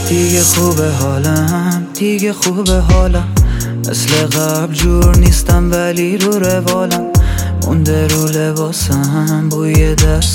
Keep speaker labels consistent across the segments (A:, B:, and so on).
A: دیگه خوبه حالم، دیگه خوبه حالم، مثل قبل جور نیستم ولی رو روالم، مونده رو لباسم بوی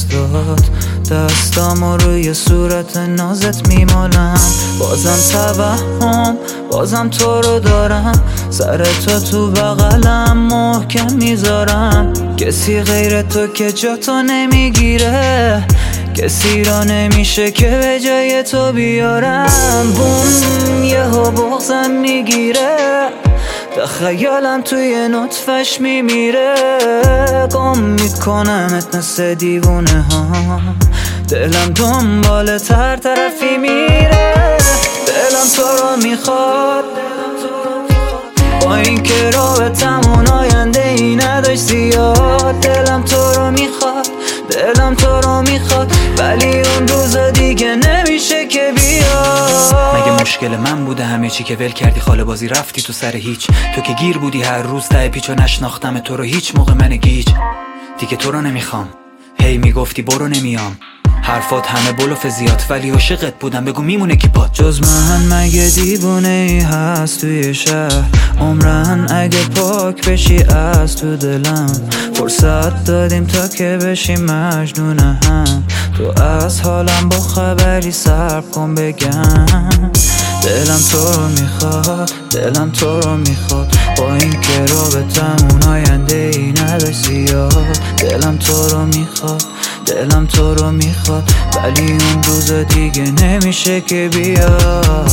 A: دستامو روی صورت نازت میمالم. بازم توهم، بازم تو رو دارم، سر تو بغلم محکم میذارم. کسی غیر تو که جا تو نمیگیره، کسی را نمیشه که به جای تو بیارم. بوم یهو بغضم میگیره، تخیلم توی نطفش میمیره. گم میکنمت مثل دیوونه ها، دلم دنبال تر طرفی میره. دلم تو رو میخواد، با این که رابطمون آینده ای نداشت زیاد. دلم تو رو میخواد، دلم تو رو میخواد، ولی اون روزا دیگه نمیشه که بیاد.
B: مگه مشکل من بوده همه چی که ول کردی خاله بازی رفتی تو سر هیچ؟ تو که گیر بودی هر روز ته پیچ و نشناختم تو رو هیچ موقع من گیج. دیگه تو رو نمیخوام، هی میگفتی برو نمیام، حرفات همه بلوف زیاد ولی عاشقت بودم، بگو میمونه کی پات؟
A: جز من مگه دیوونه ای هست توی شهر؟ عمرن اگه پاک بشی از تو دلم، فرصت دادیم تا که بشی مجنونه هم. تو از حالم با خبری صرف کن بگم. دلم تو رو میخواد، دلم تو رو میخواد، با این که رابطمون آینده ای نداشت زیاد. دلم تو رو میخواد، دلم تو رو میخواد، ولی اون روز دیگه نمیشه که بیاد.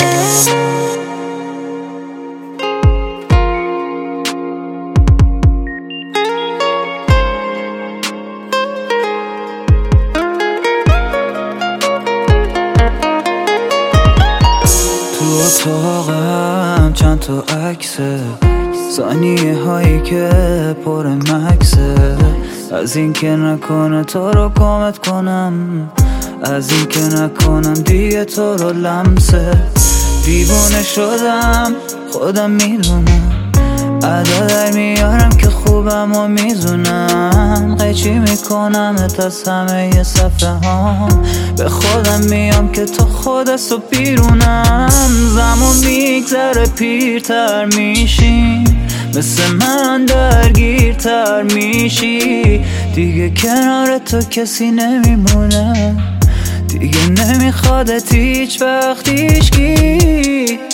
A: تو اتاقم چند تا عکسه، ثانیه هایی که پر مکسه، از این که نکنه تو رو کمت کنم، از این که نکنم دیگه تو رو لمسه. دیوونه شدم خودم میدونم، ادا در میارم که خوبم و میزونم. قیچی میکنم از همه صفحه هام، به خودم میام که تو خودت و بیرونم. زمان میگذره پیرتر میشیم، مثل من درگیرتر میشی. دیگه کنار تو کسی نمیمونه، دیگه نمیخوادت هیچ وقت هیچکی.